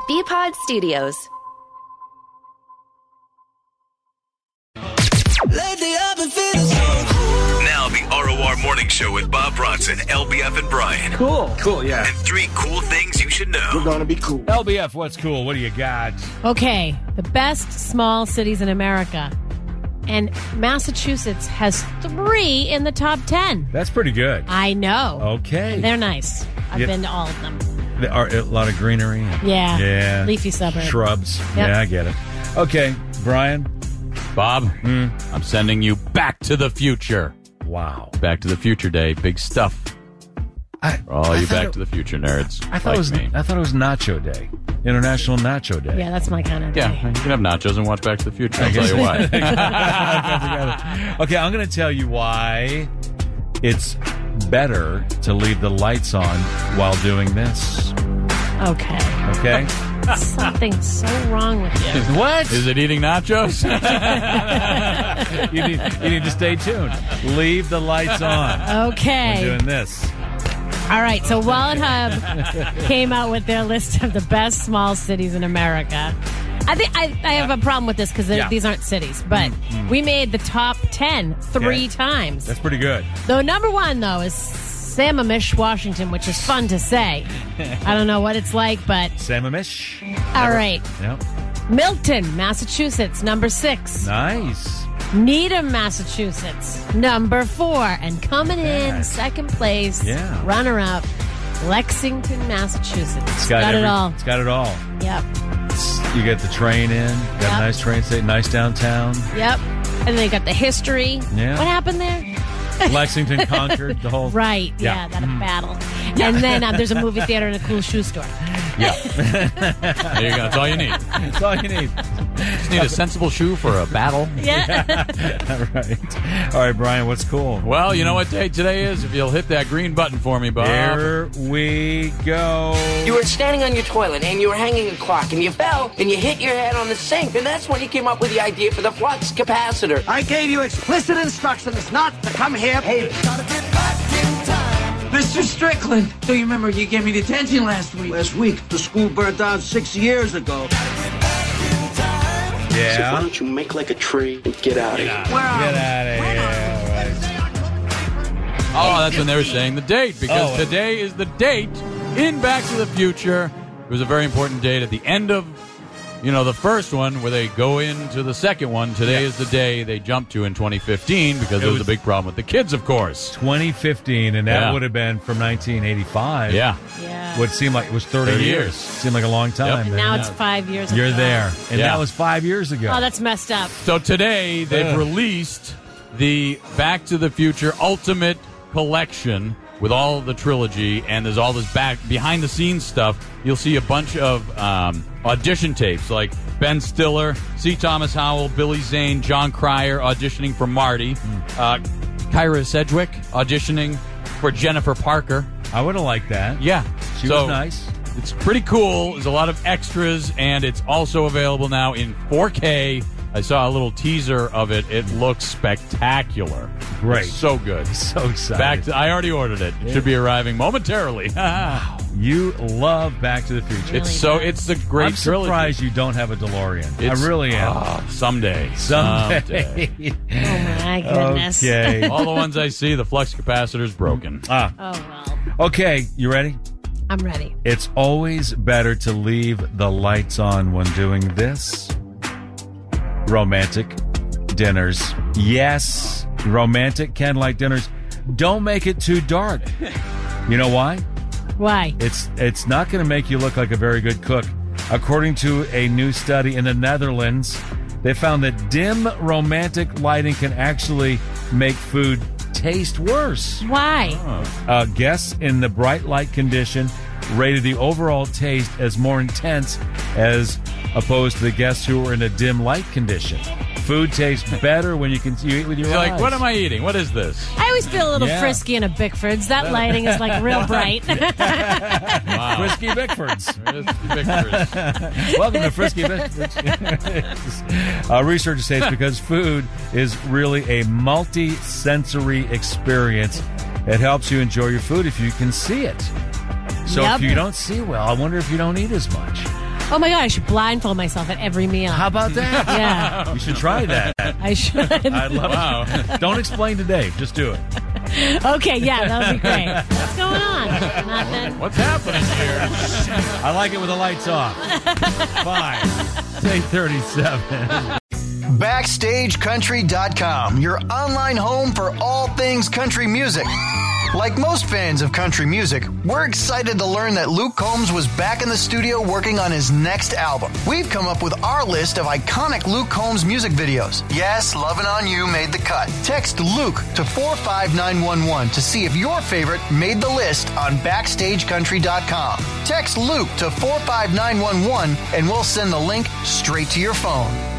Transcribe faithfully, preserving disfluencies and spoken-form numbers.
B-Pod Studios. Now the R O R Morning Show with Bob Bronson, L B F, and Brian. Cool. Cool, yeah. And three cool things you should know. We're going to be cool. L B F, what's cool? What do you got? Okay, the best small cities in America. And Massachusetts has three in the top ten. That's pretty good. I know. Okay. And they're nice. I've Yeah. been to all of them. There are a lot of greenery. Yeah. Yeah. Leafy suburb. Shrubs. Yep. Yeah, I get it. Okay, Brian. Bob, I'm sending you Back to the Future. Wow. Back to the Future Day. Big stuff. I, For all I you thought Back it- to the Future nerds. I thought like it was. me. I thought it was Nacho Day, International Nacho Day. Yeah, that's my kind of Yeah, day. you can have nachos and watch Back to the Future. I'll tell you why. Okay, I'm going to tell you why it's better to leave the lights on while doing this. Okay. Okay. Something's so wrong with you. What? Is it eating nachos? you, need, you need to stay tuned. Leave the lights on. when Okay. doing this. All right. So Wallet Hub came out with their list of the best small cities in America. I think I, I have a problem with this because Yeah. these aren't cities, but we made the top ten three Okay. times. That's pretty good. Though number one, though, is Sammamish, Washington, which is fun to say. I don't know what it's like, but Sammamish. all right. Yep. Milton, Massachusetts, number six. Nice. Needham, Massachusetts, number four. And coming in Bad. second place, Yeah. runner-up, Lexington, Massachusetts. It's got every- it all. It's got it all. Yep. You get the train in. Got Yep. a nice train station. Nice downtown. Yep. And they got the history. Yeah. What happened there? Lexington conquered the whole. Right. Yeah, Yeah. that a battle. And then um, there's a movie theater and a cool shoe store. There you go. That's all you need. That's all you need. Just need a sensible shoe for a battle. Yeah. All right. All right, Brian, what's cool? Well, you know what day today is? If you'll hit that green button for me, Bob. Here we go. You were standing on your toilet and you were hanging a clock and you fell and you hit your head on the sink, and that's when you came up with the idea for the flux capacitor. I gave you explicit instructions not to come here. Hey, Mister Strickland, do you remember you gave me detention last week? last week, the school burnt down six years ago. So why Yeah. don't you make like a tree and get out of here? Where are Get we? out of here. Oh, that's when they were saying the date, because Oh. today is the date in Back to the Future. It was a very important date at the end of, you know, the first one where they go into the second one. Today Yeah. is the day they jumped to in twenty fifteen because It there was, was- a big problem with the kids, of course. twenty fifteen, and that Yeah. would have been from nineteen eighty-five. Yeah. Yeah. What seemed like it was thirty, thirty years. years. Seemed like a long time. And man. now it's five years You're ago. there. And Yeah. that was five years ago. Oh, that's messed up. So today they've Ugh. released the Back to the Future Ultimate Collection with all the trilogy, and there's all this back behind the scenes stuff. You'll see a bunch of um, audition tapes like Ben Stiller, C. Thomas Howell, Billy Zane, John Cryer auditioning for Marty, uh, Kyra Sedgwick auditioning for Jennifer Parker. I would have liked that. Yeah, She so was nice. It's pretty cool. There's a lot of extras, and it's also available now in four K. I saw a little teaser of it. It looks spectacular. Great. It's so good. So excited. Back to, I already ordered it. It should be arriving momentarily. You love Back to the Future. Really It's so. does. It's the great I'm trilogy. surprised you don't have a DeLorean. It's- I really am. Ah, someday. Someday. Oh, my goodness. Okay. All the ones I see, the flux capacitor's broken. ah, Oh, well. okay, you ready? I'm ready. It's always better to leave the lights on when doing this. Romantic dinners. Yes, romantic candlelight dinners. Don't make it too dark. You know why? Why? It's it's not going to make you look like a very good cook. According to a new study in the Netherlands, they found that dim romantic lighting can actually make food taste worse. Why? Uh, guests in the bright light condition rated the overall taste as more intense as opposed to the guests who were in a dim light condition. Food tastes better when you can you eat with your You're eyes. like, what am I eating? What is this? I always feel a little Yeah. frisky in a Bickford's. That lighting is like real bright. Wow. Frisky Bickfords. Frisky Bickfords. Welcome to Frisky Bickfords. uh, researchers say it's because food is really a multi-sensory experience. It helps you enjoy your food if you can see it. So Yep. if you don't see well, I wonder if you don't eat as much. Oh my God, I should blindfold myself at every meal. How about that? Yeah. You should try that. I should. I'd love Wow. it. Don't explain to Dave. Just do it. Okay, yeah, that would be great. What's going on? Nothing. What's happening here? I like it with the lights off. Fine. It's eight thirty-seven. Backstage Country dot com, your online home for all things country music. Like most fans of country music, we're excited to learn that Luke Combs was back in the studio working on his next album. We've come up with our list of iconic Luke Combs music videos. Yes, Lovin' On You made the cut. Text Luke to four five nine one one to see if your favorite made the list on Backstage Country dot com. Text Luke to four five nine one one and we'll send the link straight to your phone.